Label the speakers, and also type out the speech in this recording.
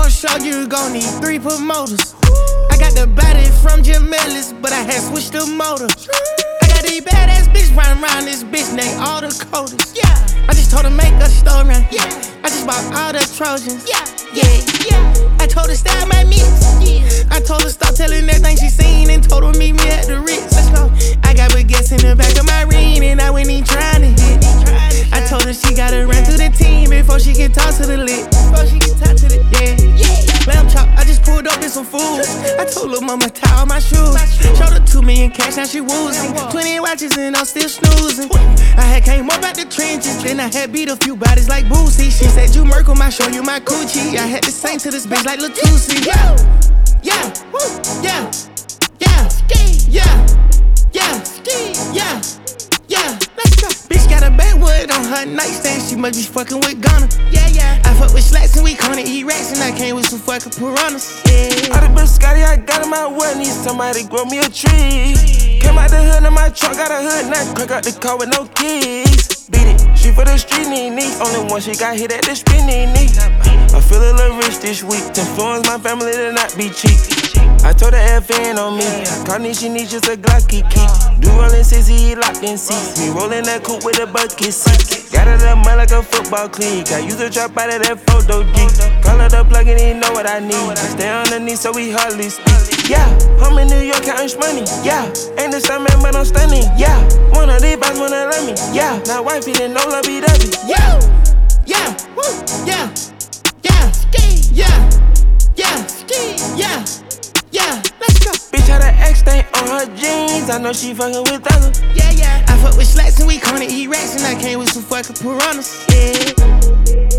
Speaker 1: for a show, you gon' need 3 promoters. I got the body from Jim Ellis, but I had switched the motor. I got these badass bitch running around this bitch named all the coders. Yeah, I just told her make a store run. Yeah, I just bought all the Trojans. Yeah, yeah, yeah. I told her style my mix. Yeah, I told her stop telling everything she seen and told her meet me at the Ritz. Let's go. I got baguettes in the back of my ring and I went in trying to hit. I told her she gotta run through the team before she can talk to the lit. Before she can talk to the lamb chop. I just pulled up in some food. I told her mama tie all my shoes. Showed her 2 million cash, now she woozing. 20 watches and I'm still snoozing. I had came up out the trenches, then I had beat a few bodies like Boosie. She said you Merkle, I show you my coochie. I had to sing to this bitch like Latusi. Yeah, yeah, yeah, yeah, yeah, yeah, yeah, yeah. Let's go. Bitch got a backwood on her nightstand, she must be fucking with Ghana. Yeah, yeah. I fuck with slacks and we gonna eat rats, and I came with some fucking piranhas. Yeah.
Speaker 2: All the biscotti I got in my way, need somebody grow me a tree. Came out the hood in my trunk, got a hood nut, crack out the car with no keys. Beat it, she for the street knee. Only one she got hit at the spin knee. I feel a little rich this week, influence my family to not be cheap. I told her FN on me, Carnation needs just a Glocky key. Do rollin' 60, locked in seats. Me rollin' that coupe with a bucket seat. Got it up mud like a football cleat. I use a drop out of that photo G. Call her the plug and he know what I need. I stay underneath so we hardly speak. Yeah, I'm in New York counting money. Yeah, ain't the same man but I'm stunning. Yeah, one of these boys wanna love me. Yeah, now wifey didn't know love lovey-dovey.
Speaker 1: Yeah, yeah, yeah, yeah, yeah, yeah, yeah. Yeah, let's go.
Speaker 2: Bitch had an X stain on her jeans. I know she fucking with others.
Speaker 1: Yeah, yeah. I fuck with slacks and we gonna eat rats, and I came with some fucking piranhas. Yeah.